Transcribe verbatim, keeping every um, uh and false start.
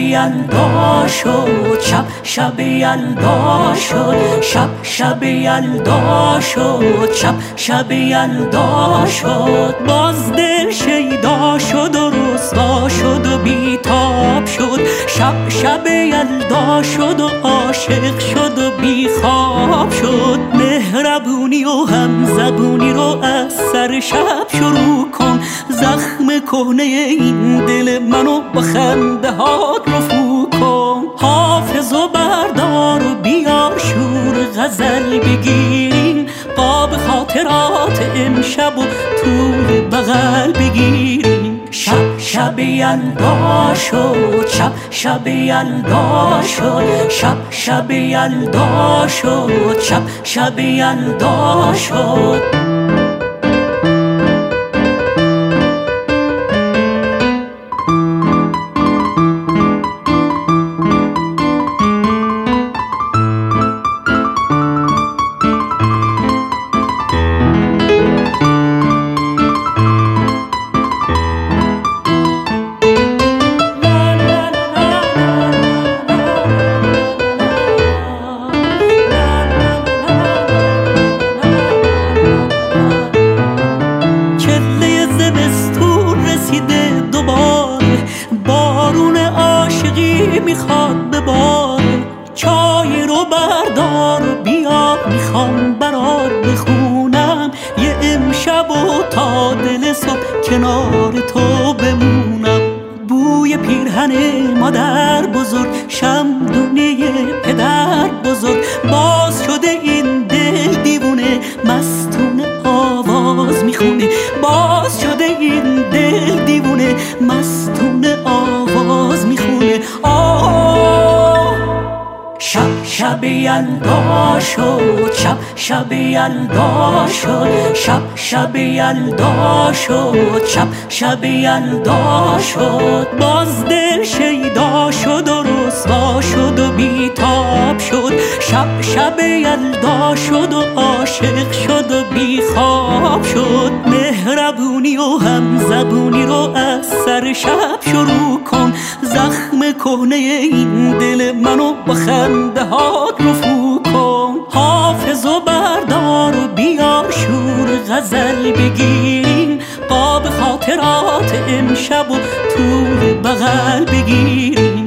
یلدا شد، شب شب یلدا شد، شب شب یلدا شد، شب شب یلدا شد. باز دل شیدا شد و رسوا شد و بیتاب شد، شب شب یلدا شد و عاشق شد و بیخواب شد. مهربونی و هم زبونی رو از سر شب شروع کن، زخم کهنه این دل منو با خنده هات رفو کن. حافظ و بردار و بیار شور غزل بگیریم، قاب خاطرات امشب و طول بغل بگیریم. شب شب یلدا شد، شب شب یلدا شد، شب شب یلدا شد، شب شب یلدا شد. میخواد به بار چای رو بردار و بیا، میخوام برات بخونم یه امشب و تا دل صبح کنار تو بمونم. بوی پیرهن مادر بزرگ، شمدونی پدر بزرگ، باز شده این دل دیوونه مستون آواز میخونه. باز شده این دل دیوونه مستون آواز میخونه. شب شب یلدا شد، شب شب یلدا شد، شب شب یلدا شد، شب شب یلدا شد. باز دل شیدا شد و رسوا شد و بیتاب شد، شب شب یلدا شد و عاشق شد و بیخواب شد. مهربونی و هم زبونی رو از سر شب شروع کن، زخم کهنه این دل منو با خنده هات رفو کن. حافظ و بردار و بیار شور غزل بگیریم، قاب خاطرات امشب و طول بغل بگیریم.